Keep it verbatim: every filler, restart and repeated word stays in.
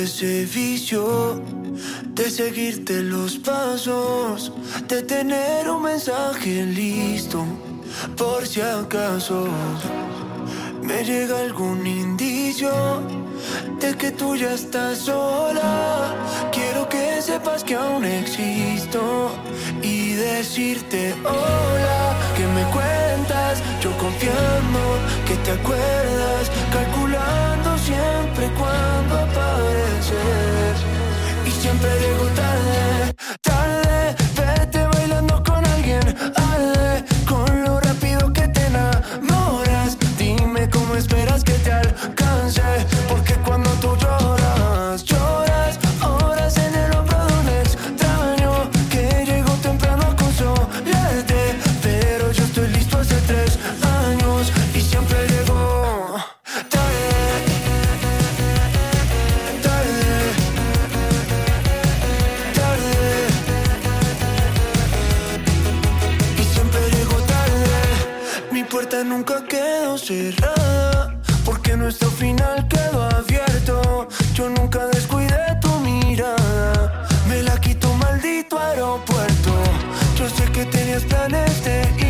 ese vicio de seguirte los pasos, de tener un mensaje listo por si acaso me llega algún indicio de que tú ya estás sola. Quiero que sepas que aún existo y decirte hola. ¿Qué me cuentas? Yo confiando que te acuerdas, calculando siempre cuándo apareces. Y siempre llego tarde, tarde. Vete bailando con alguien, arde con lo rápido que te enamoras. Dime cómo esperas que te alcance, porque cuando tú lloras, lloras horas en el hombro de un extraño que llegó temprano a consolarte. Pero yo estoy listo hace tres años y siempre llego tarde, tarde, tarde. Y siempre llego tarde. Mi puerta nunca quedó cerrada, porque nuestro final quedó abierto. Yo nunca descuidé tu mirada, me la quitó maldito aeropuerto. Yo sé que tenías planes de